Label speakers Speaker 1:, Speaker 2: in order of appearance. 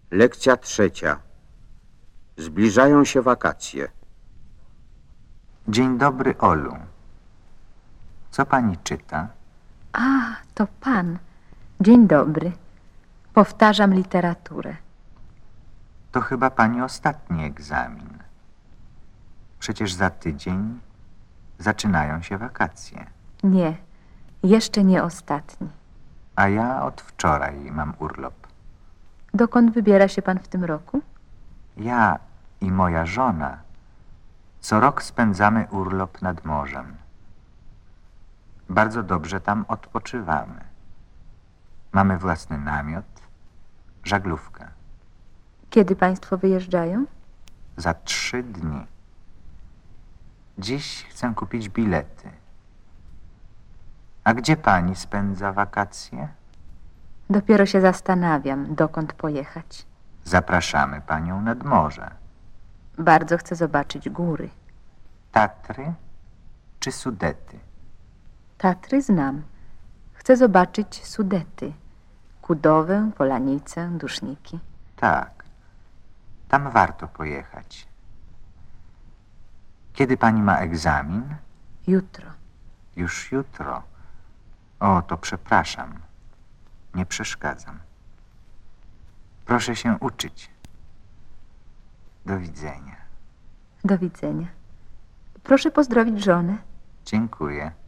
Speaker 1: Lekcja 3. Zbliżają się wakacje.
Speaker 2: Dzień dobry, Olu. Co pani czyta?
Speaker 3: A, to pan. Dzień dobry. Powtarzam literaturę.
Speaker 2: To chyba pani ostatni egzamin. Przecież za tydzień zaczynają się wakacje.
Speaker 3: Nie, jeszcze nie ostatni.
Speaker 2: A ja od wczoraj mam urlop.
Speaker 3: Dokąd wybiera się pan w tym roku?
Speaker 2: Ja i moja żona co rok spędzamy urlop nad morzem. Bardzo dobrze tam odpoczywamy. Mamy własny namiot, żaglówkę.
Speaker 3: Kiedy państwo wyjeżdżają?
Speaker 2: Za 3 dni. Dziś chcę kupić bilety. A gdzie pani spędza wakacje?
Speaker 3: Dopiero się zastanawiam, dokąd pojechać.
Speaker 2: Zapraszamy panią nad morze.
Speaker 3: Bardzo chcę zobaczyć góry.
Speaker 2: Tatry czy Sudety?
Speaker 3: Tatry znam. Chcę zobaczyć Sudety. Kudowę, Polanicę, Duszniki.
Speaker 2: Tak, tam warto pojechać. Kiedy pani ma egzamin?
Speaker 3: Jutro.
Speaker 2: Już jutro. O, to przepraszam. Nie przeszkadzam. Proszę się uczyć. Do widzenia.
Speaker 3: Do widzenia. Proszę pozdrowić żonę.
Speaker 2: Dziękuję.